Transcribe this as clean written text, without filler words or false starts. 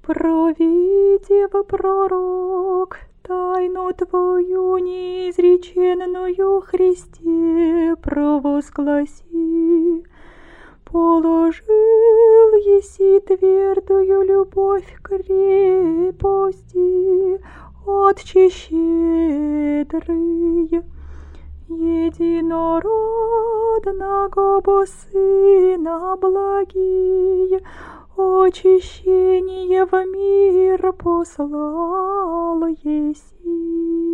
Провидев пророк тайну Твою неизреченную Христе провозгласи, положил еси твердую любовь крепости, Отче щедрый, единородного Бо Сына благий, очищение в мир послал еси.